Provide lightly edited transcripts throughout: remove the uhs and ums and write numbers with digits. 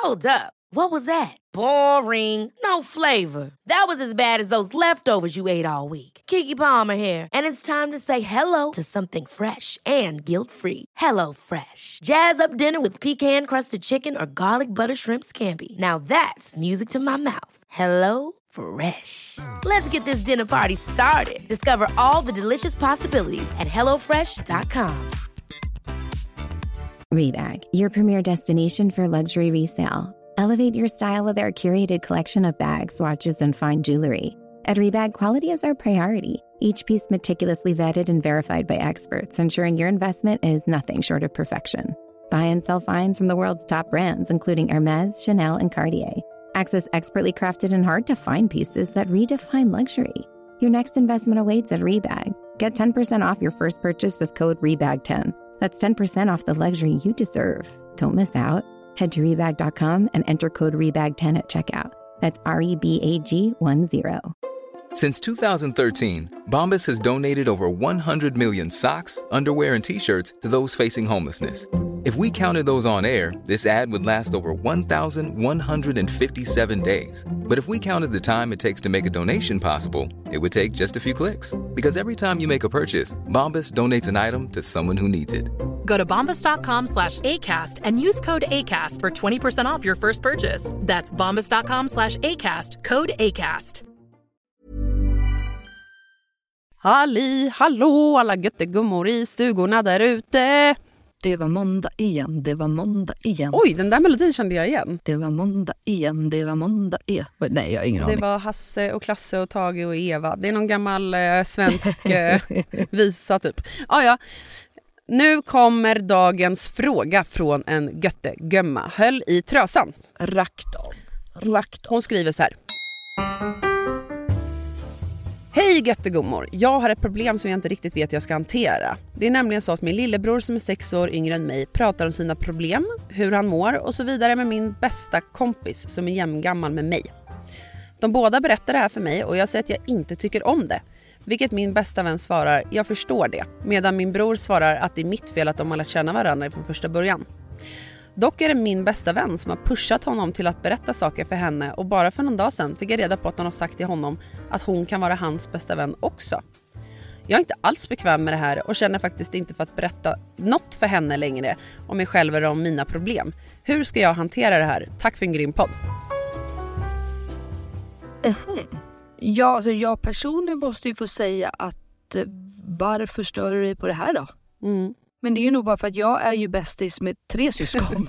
Hold up. What was that? Boring. No flavor. That was as bad as those leftovers you ate all week. Keke Palmer here, and it's time to say hello to something fresh and guilt-free. Hello Fresh. Jazz up dinner with pecan-crusted chicken or garlic butter shrimp scampi. Now that's music to my mouth. Hello Fresh. Let's get this dinner party started. Discover all the delicious possibilities at hellofresh.com. Rebag, your premier destination for luxury resale. Elevate your style with our curated collection of bags, watches, and fine jewelry. At Rebag, quality is our priority. Each piece meticulously vetted and verified by experts, ensuring your investment is nothing short of perfection. Buy and sell finds from the world's top brands, including Hermes, Chanel, and Cartier. Access expertly crafted and hard-to-find pieces that redefine luxury. Your next investment awaits at Rebag. Get 10% off your first purchase with code REBAG10. That's 10% off the luxury you deserve. Don't miss out. Head to Rebag.com and enter code REBAG10 at checkout. That's REBAG10. Since 2013, Bombas has donated over 100 million socks, underwear, and T-shirts to those facing homelessness. If we counted those on air, this ad would last over 1,157 days. But if we counted the time it takes to make a donation possible, it would take just a few clicks. Because every time you make a purchase, Bombas donates an item to someone who needs it. Go to bombas.com/ACAST and use code ACAST for 20% off your first purchase. That's bombas.com/ACAST, code ACAST. Hallå alla göttegummor i stugorna där ute. Det var måndag igen, det var måndag igen. Oj, den där melodin kände jag igen. Det var måndag igen, det var måndag igen. Nej, jag har ingen aning. Det var Hasse och Klasse och Tage och Eva. Det är någon gammal svensk visa typ. Ja. Nu kommer dagens fråga från en göttegömma. Höll i trösan. Rakt av. Hon skriver så här. Hej göttegummor, jag har ett problem som jag inte riktigt vet jag ska hantera. Det är nämligen så att min lillebror som är 6 år yngre än mig pratar om sina problem, hur han mår och så vidare med min bästa kompis som är jämngammal med mig. De båda berättar det här för mig och jag säger att jag inte tycker om det. Vilket min bästa vän svarar, jag förstår det. Medan min bror svarar att det är mitt fel att de har lärt känna varandra från första början. Dock är det min bästa vän som har pushat honom till att berätta saker för henne och bara för någon dag sedan fick jag reda på att hon har sagt till honom att hon kan vara hans bästa vän också. Jag är inte alls bekväm med det här och känner faktiskt inte för att berätta något för henne längre om mig själv eller om mina problem. Hur ska jag hantera det här? Tack för en grym podd. Ja, alltså jag personligen måste ju få säga att varför stör du dig på det här då? Men det är ju nog bara för att jag är ju bästis med 3 syskon.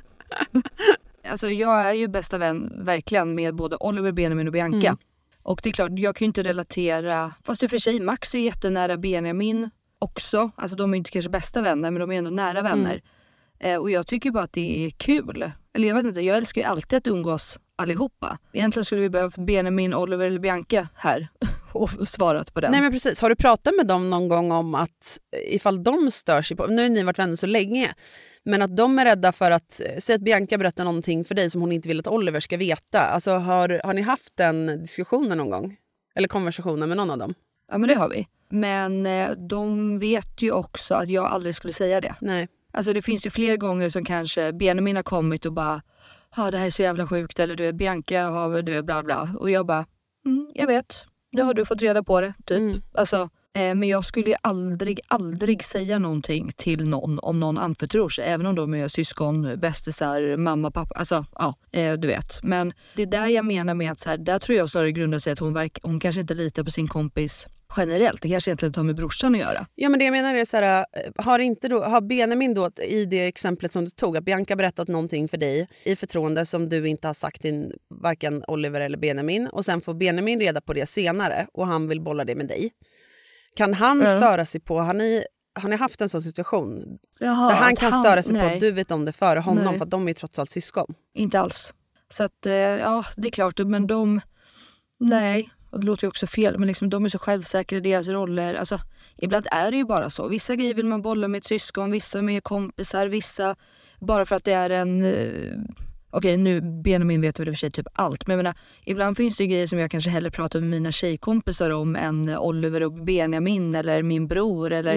Alltså jag är ju bästa vän verkligen med både Oliver, Benjamin och Bianca. Och det är klart, jag kan ju inte relatera, fast i och för sig Max är jättenära Benjamin också. Alltså de är inte kanske bästa vänner, men de är ändå nära vänner. Och jag tycker bara att det är kul. Eller jag vet inte, jag älskar ju alltid att umgås allihopa. Egentligen skulle vi behöva Benjamin, Oliver eller Bianca här och svarat på den. Nej men precis, har du pratat med dem någon gång om att ifall de stör sig på, nu har ni varit vänner så länge, men att de är rädda för att, säg att Bianca berättar någonting för dig som hon inte vill att Oliver ska veta. Alltså har ni haft den diskussionen någon gång? Eller konversationen med någon av dem? Ja men det har vi. Men de vet ju också att jag aldrig skulle säga det. Nej. Alltså det finns ju fler gånger som kanske Benjamin har kommit och bara det här är så jävla sjukt, eller du är Bianca har du är bla bla. Och jag bara, jag vet, nu har du fått reda på det typ. Alltså, men jag skulle ju aldrig säga någonting till någon om någon anförtror sig, även om de är syskon, bästisar, mamma, pappa, alltså du vet. Men det är där jag menar med att så här, där tror jag snarare grundar sig att hon kanske inte litar på sin kompis generellt. Det kanske egentligen har med brorsan att göra. Ja men det jag menar är så här, har Benjamin då i det exemplet som du tog, att Bianca berättat någonting för dig i förtroende som du inte har sagt till varken Oliver eller Benjamin, och sen får Benjamin reda på det senare och han vill bolla det med dig. Kan han störa sig på, har ni haft en sån situation där han kan störa sig på att du vet om det före honom, för att de är trots allt syskon? Inte alls. Så att det är klart, men och det låter ju också fel, men liksom, de är så självsäkra i deras roller. Alltså, ibland är det ju bara så. Vissa grejer vill man bolla med ett syskon, vissa med kompisar, vissa bara för att det är en... Okej, nu Benjamin vet väl i och för sig typ allt. Men jag menar, ibland finns det ju grejer som jag kanske hellre pratar med mina tjejkompisar om än Oliver och Benjamin eller min bror. Eller,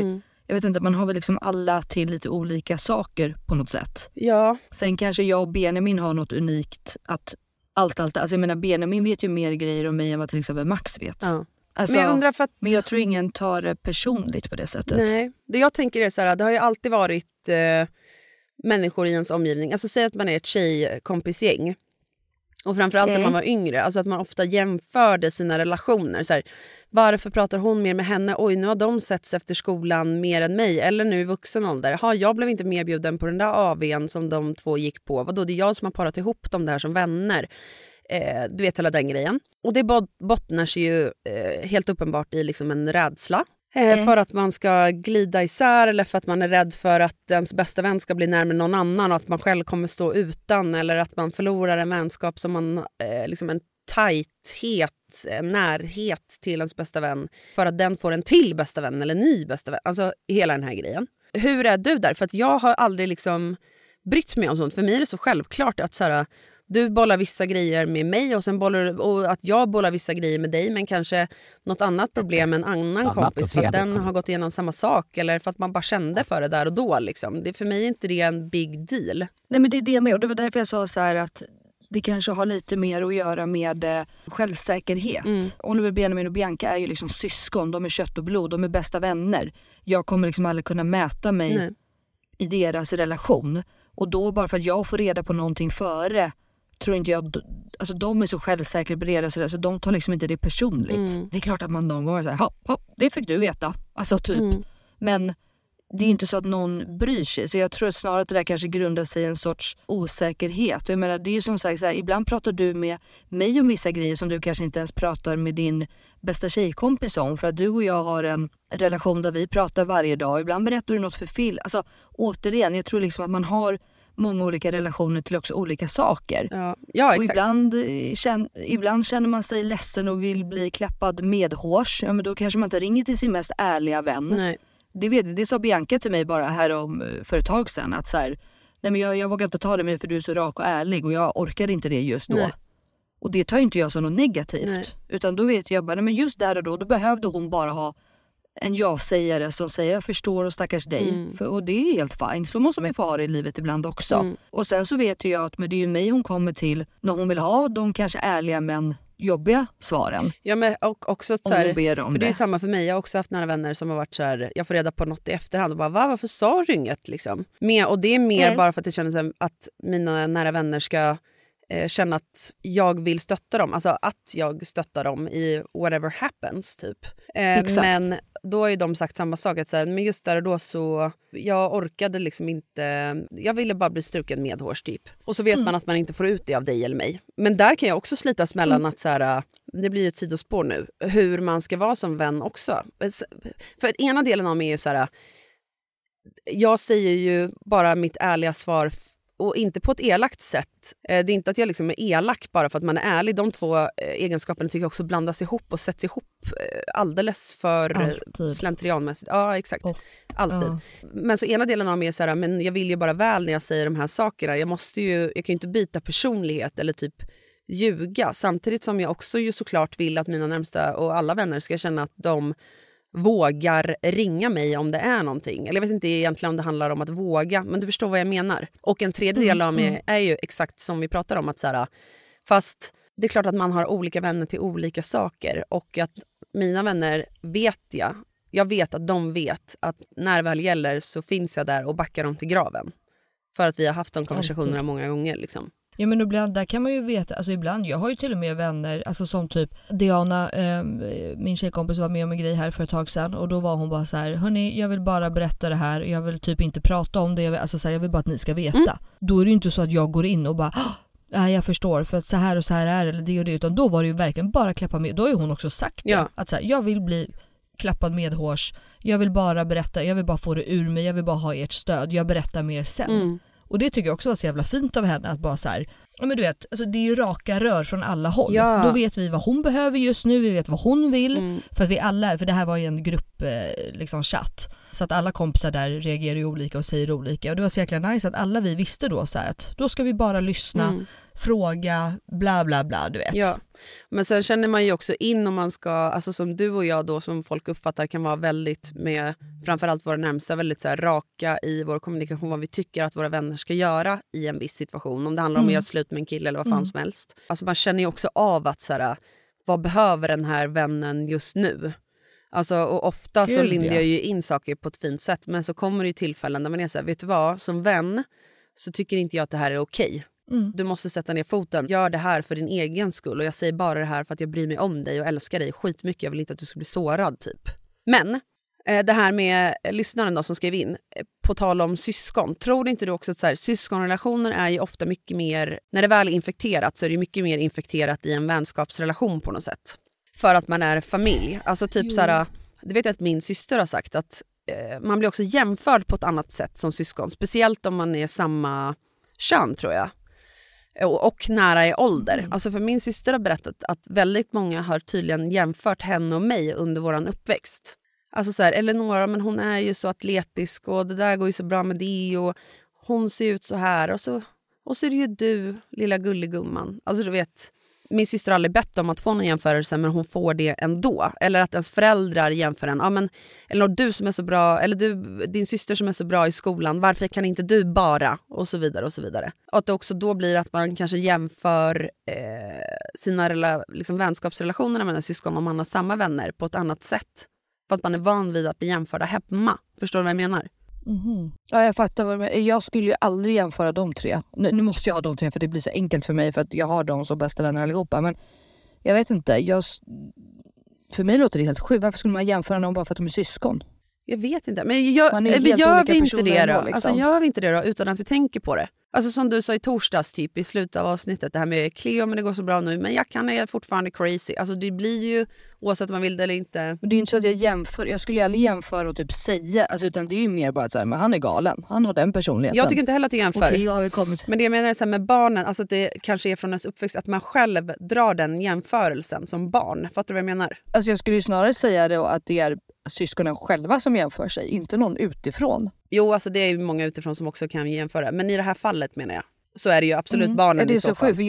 jag vet inte, man har väl liksom alla till lite olika saker på något sätt. Ja. Sen kanske jag och Benjamin har något unikt att allt. Alltså jag menar, Benjamin vet ju mer grejer om mig än vad till exempel Max vet. Ja. Alltså, Men jag undrar för att... men jag tror ingen tar det personligt på det sättet. Nej, det jag tänker är så här, det har ju alltid varit människor i ens omgivning. Alltså säg att man är ett tjejkompisgäng. Och framförallt när man var yngre, alltså att man ofta jämförde sina relationer. Så här, varför pratar hon mer med henne? Oj, nu har de setts efter skolan mer än mig. Eller nu i vuxen ålder. Jag blev inte medbjuden på den där AW:n som de två gick på. Vadå, det är jag som har parat ihop dem där som vänner. Du vet hela den grejen. Och det bottnar sig ju helt uppenbart i liksom en rädsla. För att man ska glida isär eller för att man är rädd för att ens bästa vän ska bli närmare någon annan och att man själv kommer stå utan, eller att man förlorar en vänskap som man, liksom en tajthet, en närhet till ens bästa vän för att den får en till bästa vän eller ny bästa vän. Alltså hela den här grejen. Hur är du där? För att jag har aldrig liksom brytt mig om sånt. För mig är det så självklart att så här, du bollar vissa grejer med mig och att jag bollar vissa grejer med dig, men kanske något annat problem med en annan kompis för att den har gått igenom samma sak eller för att man bara kände för det där och då. Liksom. För mig är inte det en big deal. Nej, men det är det med, och det var därför jag sa så här att det kanske har lite mer att göra med självsäkerhet. Oliver, Benjamin och Bianca är ju liksom syskon, de är kött och blod, de är bästa vänner. Jag kommer liksom aldrig kunna mäta mig i deras relation. Och då bara för att jag får reda på någonting före, tror inte jag, alltså de är så självsäkra på deras, så de tar liksom inte det personligt. Det är klart att man någon gång säger, hopp, det fick du veta. Alltså typ. Men det är inte så att någon bryr sig. Så jag tror snarare att det där kanske grundar sig i en sorts osäkerhet. Och jag menar, det är ju som sagt så här, ibland pratar du med mig om vissa grejer som du kanske inte ens pratar med din bästa tjejkompis om. För att du och jag har en relation där vi pratar varje dag. Ibland berättar du något för Phil. Alltså återigen, jag tror liksom att man har många olika relationer till också olika saker. Ja, och exakt. ibland känner man sig ledsen och vill bli klappad medhårs. Ja, men då kanske man inte ringer till sin mest ärliga vän. Nej. Det sa Bianca till mig bara för ett tag sedan. Att så här, nej men jag vågar inte ta det med för du är så rak och ärlig. Och jag orkar inte det just då. Nej. Och det tar inte jag som något negativt. Nej. Utan då vet jag bara, nej men just där och då behövde hon bara ha en ja-sägare som säger jag förstår och stackars dig. Och det är helt fine. Så måste man få ha det i livet ibland också. Och sen så vet jag att men det är ju mig hon kommer till när hon vill ha de kanske ärliga men jobbiga svaren. Ja, men och också så här, för det är samma för mig. Jag har också haft nära vänner som har varit så här, jag får reda på något i efterhand och bara, varför sa du inget liksom? Och det är mer bara för att jag känner att mina nära vänner ska känna att jag vill stötta dem. Alltså att jag stöttar dem i whatever happens typ. Men då har ju de sagt samma sak. Att så här, men just där och då så jag orkade liksom inte. Jag ville bara bli struken med hårs typ. Och så vet man att man inte får ut det av dig eller mig. Men där kan jag också slitas mellan att så här, det blir ett sidospår nu. Hur man ska vara som vän också. För ena delen av mig är ju så här. Jag säger ju bara mitt ärliga svar och inte på ett elakt sätt. Det är inte att jag liksom är elak bara för att man är ärlig. De två egenskaperna tycker jag också blandas ihop och sätts ihop alldeles för slentrianmässigt. Ja, exakt. Alltid. Men så ena delen av mig är så här, men jag vill ju bara väl när jag säger de här sakerna. Jag kan ju inte byta personlighet eller typ ljuga. Samtidigt som jag också ju såklart vill att mina närmsta och alla vänner ska känna att de vågar ringa mig om det är någonting. Eller jag vet inte egentligen om det handlar om att våga, men du förstår vad jag menar. Och en tredje del av mig är ju exakt som vi pratar om, att så här, fast det är klart att man har olika vänner till olika saker och att mina vänner jag vet att de vet att när det väl gäller så finns jag där och backar dem till graven. För att vi har haft de konversationerna många gånger liksom. Ja, men ibland, där kan man ju veta, alltså ibland, jag har ju till och med vänner, alltså som typ Diana, min tjejkompis var med om en grej här för ett tag sedan och då var hon bara så här, hörni, jag vill bara berätta det här, jag vill typ inte prata om det, jag vill bara att ni ska veta. Då är det ju inte så att jag går in och bara, nej jag förstår, för att så här och så här är eller det och det, utan då var det ju verkligen bara klappa med, då har ju hon också sagt det, att så här, jag vill bli klappad med hårs, jag vill bara berätta, jag vill bara få det ur mig, jag vill bara ha ert stöd, jag berättar mer sen. Och det tycker jag också var så jävla fint av henne att bara så här, Ja, men du vet, alltså det är ju raka rör från alla håll. Ja. Då vet vi vad hon behöver just nu, vi vet vad hon vill. För att vi alla, för det här var ju en grupp liksom chatt. Så att alla kompisar där reagerar ju olika och säger olika. Och det var så jäkla nice att alla vi visste då så här att då ska vi bara lyssna, fråga, bla bla bla, du vet. Ja, men sen känner man ju också in om man ska, alltså som du och jag då som folk uppfattar kan vara väldigt med, framförallt våra närmsta, väldigt så här raka i vår kommunikation vad vi tycker att våra vänner ska göra i en viss situation. Om det handlar om att göra slut med en kille eller vad fan som helst. Alltså man känner ju också av att så här, vad behöver den här vännen just nu? Alltså, och ofta så lindar jag ju in saker på ett fint sätt, men så kommer det ju tillfällen där man är så här, vet du vad, som vän så tycker inte jag att det här är okej. Du måste sätta ner foten. Gör det här för din egen skull. Och jag säger bara det här för att jag bryr mig om dig och älskar dig skitmycket. Jag vill inte att du ska bli sårad typ. Men det här med lyssnaren då som skrev in. På tal om syskon. Tror inte du också att så här, syskonrelationer är ju ofta mycket mer. När det väl är infekterat så är det mycket mer infekterat i en vänskapsrelation på något sätt. För att man är familj. Alltså typ så här. Det vet jag att min syster har sagt. Att man blir också jämförd på ett annat sätt som syskon. Speciellt om man är samma kön tror jag. Och nära i ålder. Alltså för min syster har berättat att väldigt många har tydligen jämfört henne och mig under våran uppväxt. Alltså så här, Eleonora, men hon är ju så atletisk och det där går ju så bra med det och hon ser ut så här och så är det ju du, lilla gulligumman. Alltså du vet, min syster har aldrig bett om att få någon jämförelse, men hon får det ändå. Eller att ens föräldrar jämför en. Ja, men, eller du som är så bra, eller din syster som är så bra i skolan, varför kan inte du bara? Och så vidare och så vidare. Och att det också då blir att man kanske jämför sina liksom vänskapsrelationer med syskon om man har samma vänner på ett annat sätt. För att man är van vid att bli jämförda hemma. Förstår du vad jag menar? Ja, jag fattar vad du menar. Jag skulle ju aldrig jämföra de tre. Nu måste jag ha de tre för det blir så enkelt för mig för att jag har dem som bästa vänner allihopa. Men jag vet inte. För mig låter det helt sjukt. Varför skulle man jämföra någon bara för att de är syskon? Jag vet inte. Men gör vi inte det då? Liksom. Alltså gör vi inte det då utan att vi tänker på det? Alltså som du sa i torsdags typ i slutet av avsnittet, det här med Cleo, men det går så bra nu, men jag är fortfarande crazy. Alltså det blir ju, oavsett om man vill det eller inte. Det är inte så att jag jämför, jag skulle aldrig jämföra och typ säga, alltså, utan det är ju mer bara att säga, men han är galen, han har den personligheten. Jag tycker inte heller att jag jämför. Okej, har vi kommit. Men det jag menar är så här med barnen, alltså att det kanske är från ens uppväxt, att man själv drar den jämförelsen som barn. Fattar du vad jag menar? Alltså jag skulle ju snarare säga då att det är syskonen själva som jämför sig, inte någon utifrån. Jo, alltså det är ju många utifrån som också kan jämföra. Men i det här fallet menar jag, så är det ju absolut barnen. Det är i så så sjukt, för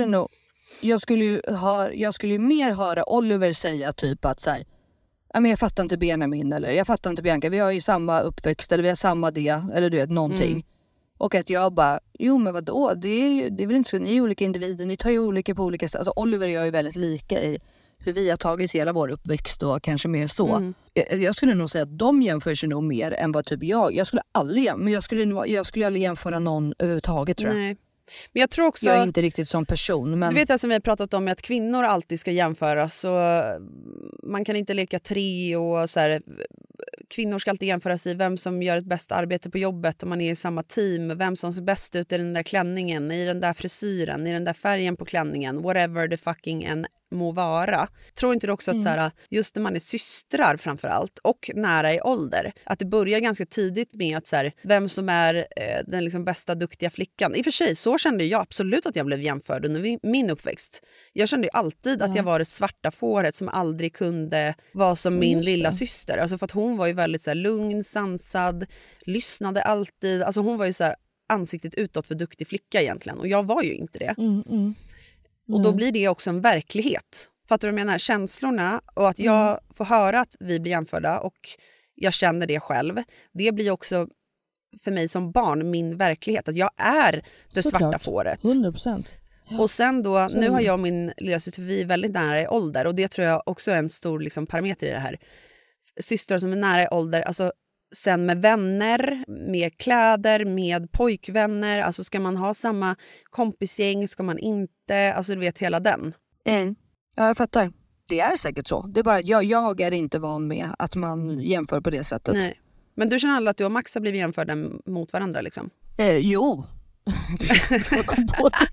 jag skulle ju mer höra Oliver säga typ att så här, men jag fattar inte Benjamin eller jag fattar inte Bianca, vi har ju samma uppväxt eller vi har samma det, eller du vet någonting. Och att jag bara, jo men vadå, det är väl inte så, ni är olika individer, ni tar ju olika på olika sätt. Alltså Oliver och jag är väldigt lika i hur vi har tagit hela vår uppväxt och kanske mer så. Jag skulle nog säga att de jämför sig nog mer än vad typ jag skulle aldrig, men jag skulle aldrig jämföra någon överhuvudtaget tror jag. Nej. Men jag tror också, jag är inte riktigt som person. Men... Du vet som vi har pratat om att kvinnor alltid ska jämföras. Så man kan inte leka tre och så här. Kvinnor ska alltid jämföras i vem som gör ett bäst arbete på jobbet om man är i samma team. Vem som ser bäst ut i den där klänningen, i den där frisyren, i den där färgen på klänningen. Whatever the fucking en må vara. Tror inte du också att så här, just när man är systrar framförallt och nära i ålder, att det börjar ganska tidigt med att så här, vem som är den liksom bästa duktiga flickan. I och för sig så kände jag absolut att jag blev jämförd under min uppväxt. Jag kände ju alltid att jag var det svarta fåret som aldrig kunde vara som min lilla syster. Alltså för att hon var ju väldigt så här, lugn, sansad, lyssnade alltid. Alltså hon var ju så här, ansiktet utåt för duktig flicka egentligen. Och jag var ju inte det. Och då blir det också en verklighet. Fattar du vad jag menar? Känslorna och att jag får höra att vi blir jämförda och jag känner det själv. Det blir också för mig som barn min verklighet. Att jag är det svarta fåret. 100%. Ja. Och sen då, nu har jag och min lilla syster, vi är väldigt nära i ålder. Och det tror jag också är en stor liksom, parameter i det här. Systrar som är nära i ålder, alltså sen med vänner, med kläder, med pojkvänner. Alltså ska man ha samma kompisgäng, ska man inte, alltså du vet hela den. Ja, jag fattar. Det är säkert så. Det är bara att jag är inte van med att man jämför på det sättet. Nej. Men du känner aldrig att du och Max har blivit jämförda mot varandra liksom? Jo. Jag kom på det.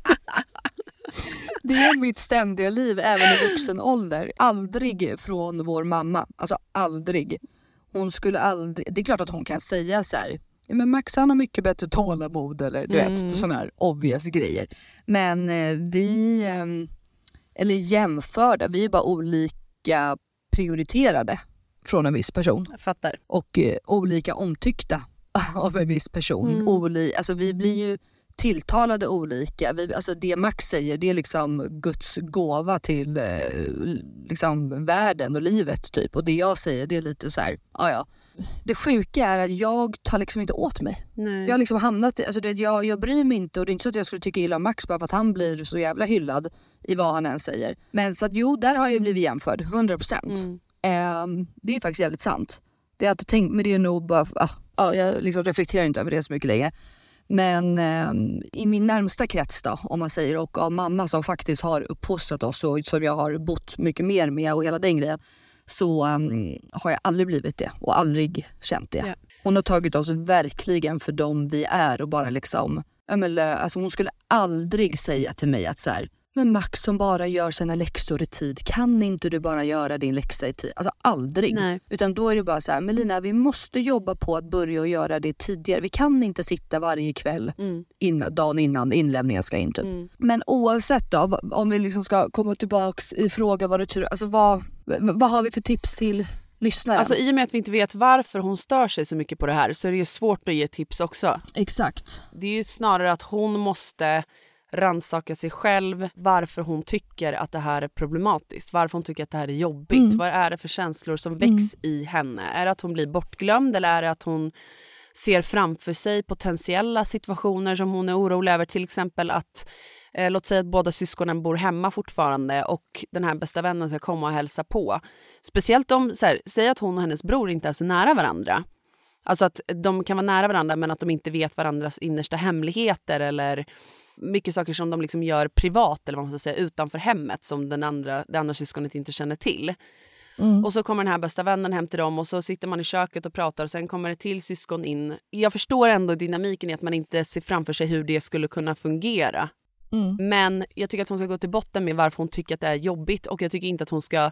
Det är mitt ständiga liv, även i vuxen ålder. Aldrig från vår mamma. Alltså aldrig. Hon skulle aldrig... Det är klart att hon kan säga så här, Men Max han har mycket bättre tålamod eller du vet, sådana här obvious grejer. Men vi, eller jämförda, vi är bara olika prioriterade från en viss person. Jag fattar. Och olika omtyckta av en viss person. Alltså vi blir ju tilltalade olika. Alltså det Max säger, det är liksom Guds gåva till liksom världen och livet typ. Och det jag säger, det är lite så här, ja. Det sjuka är att jag tar liksom inte åt mig. Nej. Jag har liksom hamnat, alltså det, jag bryr mig inte, och det är inte så att jag skulle tycka illa om Max bara för att han blir så jävla hyllad i vad han än säger. Men så att jo, där har jag blivit jämförd, 100%. Det är faktiskt jävligt sant. Det har jag inte tänkt, men det är nog bara, jag liksom reflekterar inte över det så mycket längre. Men i min närmsta krets då, om man säger, och av mamma som faktiskt har uppfostrat oss och som jag har bott mycket mer med och hela den grejen, så har jag aldrig blivit det och aldrig känt det. Yeah. Hon har tagit oss verkligen för dem vi är och bara liksom, alltså hon skulle aldrig säga till mig att så här, men Max som bara gör sina läxor i tid, kan inte du bara göra din läxa i tid? Alltså aldrig. Nej. Utan då är det bara så här, Melina, vi måste jobba på att börja och göra det tidigare. Vi kan inte sitta varje kväll dagen innan inlämningen ska in typ. Men oavsett då, om vi liksom ska komma tillbaks i fråga vad det tror, alltså vad har vi för tips till lyssnaren? Alltså i och med att vi inte vet varför hon stör sig så mycket på det här, så är det ju svårt att ge tips också. Exakt. Det är ju snarare att hon måste rannsaka sig själv, varför hon tycker att det här är problematiskt, varför hon tycker att det här är jobbigt, vad är det för känslor som väcks i henne? Är det att hon blir bortglömd, eller är det att hon ser framför sig potentiella situationer som hon är orolig över, till exempel att låt säga att båda syskonen bor hemma fortfarande och den här bästa vännen ska komma och hälsa på. Speciellt om, säg att hon och hennes bror inte är så nära varandra. Alltså att de kan vara nära varandra men att de inte vet varandras innersta hemligheter eller mycket saker som de liksom gör privat eller vad man ska säga utanför hemmet som det andra syskonet inte känner till. Och så kommer den här bästa vännen hem till dem och så sitter man i köket och pratar och sen kommer det till syskon in. Jag förstår ändå dynamiken i att man inte ser framför sig hur det skulle kunna fungera. Men jag tycker att hon ska gå till botten med varför hon tycker att det är jobbigt, och jag tycker inte att hon ska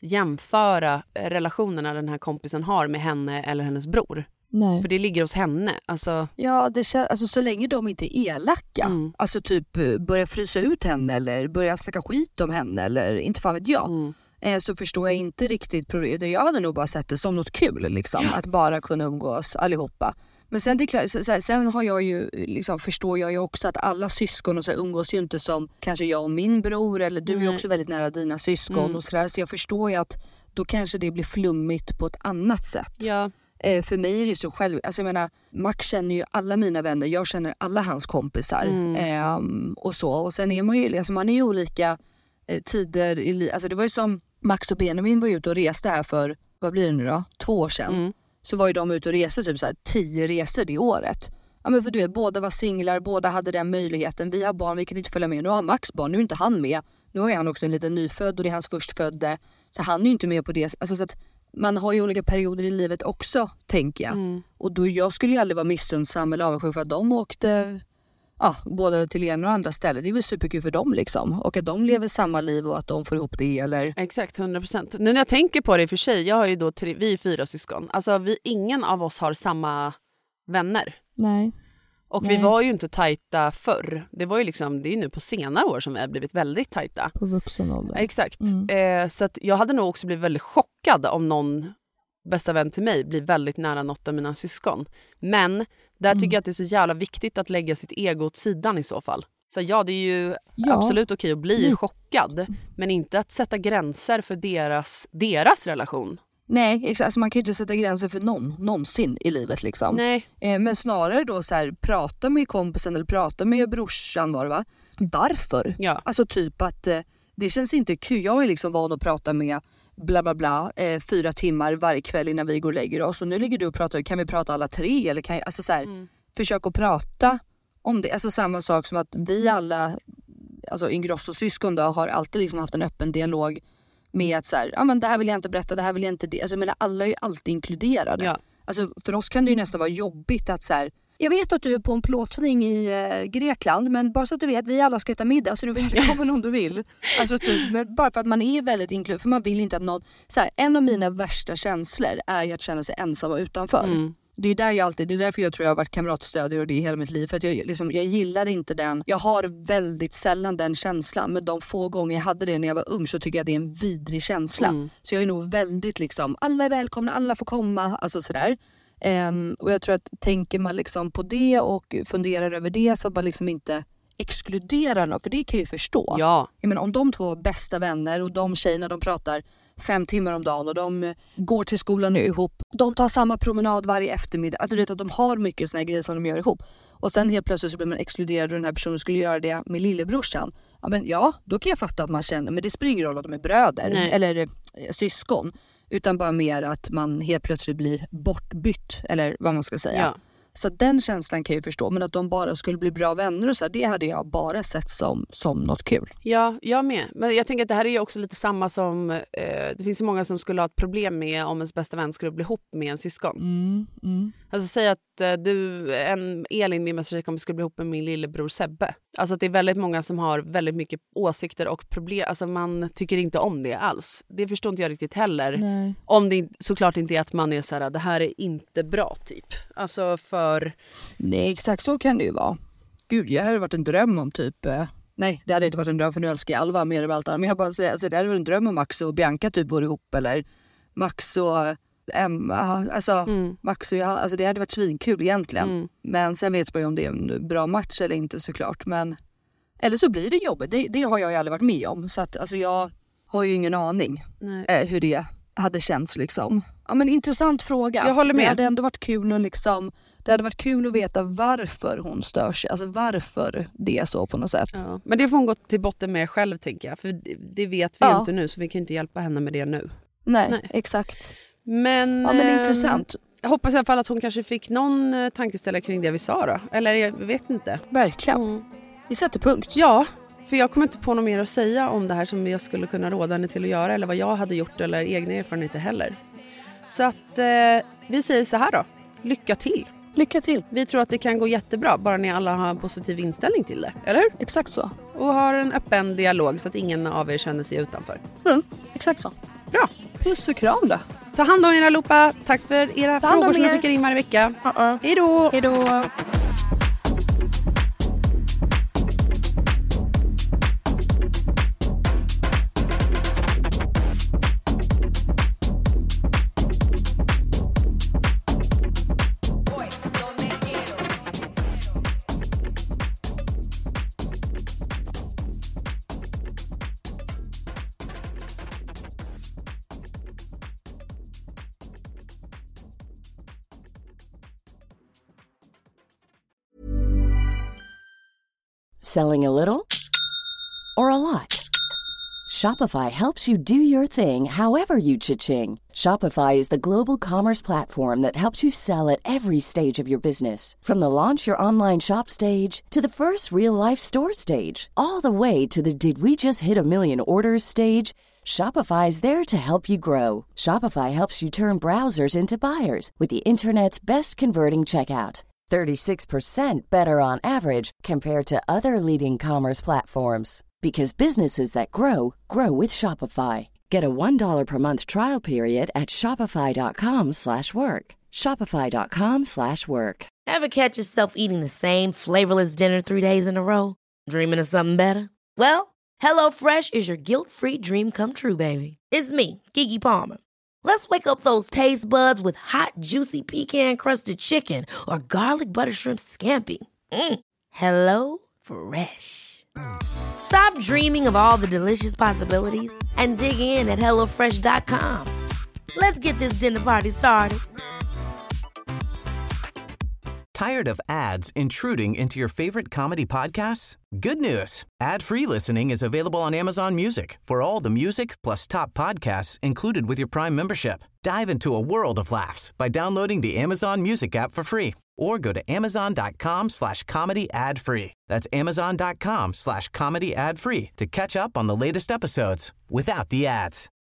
jämföra relationerna den här kompisen har med henne eller hennes bror. Nej. För det ligger hos henne. Alltså... Ja, alltså, så länge de inte är elaka. Alltså typ börja frysa ut henne eller börja snacka skit om henne eller inte fan vet jag. Så förstår jag inte riktigt problemet. Jag hade nog bara sett det som något kul liksom, att bara kunna umgås allihopa. Men sen, det är klart, sen har jag ju liksom, förstår jag ju också att alla syskon och så umgås ju inte som kanske jag och min bror, eller du är ju också väldigt nära dina syskon och sådär. Så jag förstår ju att då kanske det blir flummigt på ett annat sätt. Ja. För mig är det så själv, alltså jag menar, Max känner ju alla mina vänner, jag känner alla hans kompisar och så, och sen är man ju, alltså man är ju olika tider i alltså det var ju som Max och Benjamin var ute och reste här för, vad blir det nu då, 2 år sedan, så var ju de ute och reste typ så här 10 resor det året. Ja men för du vet, båda var singlar, båda hade den möjligheten, vi har barn, vi kan inte följa med, nu har Max barn, nu är inte han med, nu har han också en liten nyfödd och det är hans förstfödde, så han är ju inte med på det, alltså så att man har ju olika perioder i livet också, tänker jag. Och då, jag skulle ju aldrig vara missundsam eller avundsjuk för att de åkte både till ena och andra ställen. Det är väl superkul för dem liksom. Och att de lever samma liv och att de får ihop det, eller... Exakt, 100%. Nu när jag tänker på det för sig, jag har ju då vi är 4 syskon. Alltså ingen av oss har samma vänner. Nej. Och vi var ju inte tajta förr. Det var ju liksom, det är nu på senare år som vi har blivit väldigt tajta. På vuxen ålder. Exakt. Så att jag hade nog också blivit väldigt chockad om någon bästa vän till mig blir väldigt nära något av mina syskon. Men där tycker jag att det är så jävla viktigt att lägga sitt ego åt sidan i så fall. Så ja, det är ju absolut okej att bli chockad. Men inte att sätta gränser för deras relation. Nej, exakt. Alltså man kan ju inte sätta gränser för någonsin i livet liksom. Nej. Men snarare då så här, prata med kompisen eller prata med brorsan, va? Varför? Ja. Alltså typ att det känns inte kul. Jag är liksom van att prata med bla bla bla 4 timmar varje kväll innan vi går och lägger oss. Och nu ligger du och pratar, kan vi prata alla 3? Eller kan jag, alltså så här, försök att prata om det. Alltså samma sak som att vi alla, alltså Ingrosso-syskon då, har alltid liksom haft en öppen dialog med att så här, ja men det här vill jag inte berätta, det här vill jag inte det. Alltså men alla är ju alltid inkluderade. Ja. Alltså för oss kan det ju nästan vara jobbigt att så här, jag vet att du är på en plåtning i Grekland, men bara så att du vet, vi alla ska äta middag så du välkommen om du vill. Alltså typ, men bara för att man är väldigt inkluderad, för man vill inte att någon, så här, en av mina värsta känslor är ju att känna sig ensam och utanför. Det är där det är därför jag tror jag har varit kamratstödjare och det i hela mitt liv. För att jag gillar inte den. Jag har väldigt sällan den känslan. Men de få gånger jag hade det när jag var ung så tycker jag det är en vidrig känsla. Så jag är nog väldigt liksom, alla är välkomna, alla får komma. Alltså sådär. Och jag tror att tänker man liksom på det och funderar över det så att man liksom inte exkluderar något, för det kan jag ju förstå. Ja. Jag menar, om de två bästa vänner och de tjejerna de pratar 5 timmar om dagen och de går till skolan nu ihop, de tar samma promenad varje eftermiddag, att du vet att de har mycket såna här grejer som de gör ihop, och sen helt plötsligt så blir man exkluderad och den här personen skulle göra det med lillebrorsan. Ja, då kan jag fatta att man känner, men det spelar ingen roll att de är bröder eller syskon, utan bara mer att man helt plötsligt blir bortbytt eller vad man ska säga. Ja. Så den känslan kan jag ju förstå. Men att de bara skulle bli bra vänner och så här, det hade jag bara sett som något kul. Ja, jag med. Men jag tänker att det här är ju också lite samma som... det finns ju många som skulle ha ett problem med om ens bästa vän skulle bli ihop med en syskon. Alltså säg att Elin, min bästa tjejkompis, skulle bli ihop med min lillebror Sebbe. Alltså att det är väldigt många som har väldigt mycket åsikter och problem. Alltså man tycker inte om det alls. Det förstår inte jag riktigt heller. Nej. Om det såklart inte är att man är så här, det här är inte bra typ. Alltså för... Nej, exakt så kan det ju vara. Gud, jag hade varit en dröm om typ... Nej, det hade inte varit en dröm för nu älskar jag Alva mer än allt annat. Men jag bara säger, alltså, det hade varit en dröm om Max och Bianca typ bor ihop. Eller Max och Emma. Alltså, Max och jag, alltså det hade varit svinkul egentligen. Men sen vet man ju om det är en bra match eller inte såklart. Men, eller så blir det jobbigt. Det har jag ju aldrig varit med om. Så att, alltså, jag har ju ingen aning hur det hade känts liksom. Ja, men intressant fråga. Jag håller med. Det hade ändå varit kul att liksom, det hade varit kul att veta varför hon stör sig. Alltså varför det är så på något sätt. Ja. Men det får hon gå till botten med själv, tänker jag. För det vet vi inte nu, så vi kan inte hjälpa henne med det nu. Nej. Exakt. Men intressant. Jag hoppas i alla fall att hon kanske fick någon tankeställare kring det vi sa då. Eller jag vet inte. Verkligen. Vi sätter punkt. Ja. För jag kommer inte på något mer att säga om det här som jag skulle kunna råda henne till att göra. Eller vad jag hade gjort eller egna erfarenheter heller. Så att vi säger så här då. Lycka till. Lycka till. Vi tror att det kan gå jättebra bara ni alla har en positiv inställning till det. Eller hur? Exakt så. Och har en öppen dialog så att ingen av er känner sig utanför. Exakt så. Bra. Puss och kram då. Ta hand om er allihopa. Tack för era frågor som ni skickar in varje vecka. Hej då. Hej då. Selling a little or a lot? Shopify helps you do your thing however you cha-ching. Shopify is the global commerce platform that helps you sell at every stage of your business. From the launch your online shop stage to the first real-life store stage, all the way to the did we just hit a million orders stage. Shopify is there to help you grow. Shopify helps you turn browsers into buyers with the internet's best converting checkout. 36% better on average compared to other leading commerce platforms. Because businesses that grow, grow with Shopify. Get a $1 per month trial period at shopify.com/work. Shopify.com/work. Ever catch yourself eating the same flavorless dinner 3 days in a row? Dreaming of something better? Well, HelloFresh is your guilt-free dream come true, baby. It's me, Keke Palmer. Let's wake up those taste buds with hot, juicy pecan-crusted chicken or garlic butter shrimp scampi. Hello Fresh. Stop dreaming of all the delicious possibilities and dig in at HelloFresh.com. Let's get this dinner party started. Tired of ads intruding into your favorite comedy podcasts? Good news. Ad-free listening is available on Amazon Music for all the music plus top podcasts included with your Prime membership. Dive into a world of laughs by downloading the Amazon Music app for free or go to amazon.com/comedy ad-free. That's amazon.com/comedy ad-free to catch up on the latest episodes without the ads.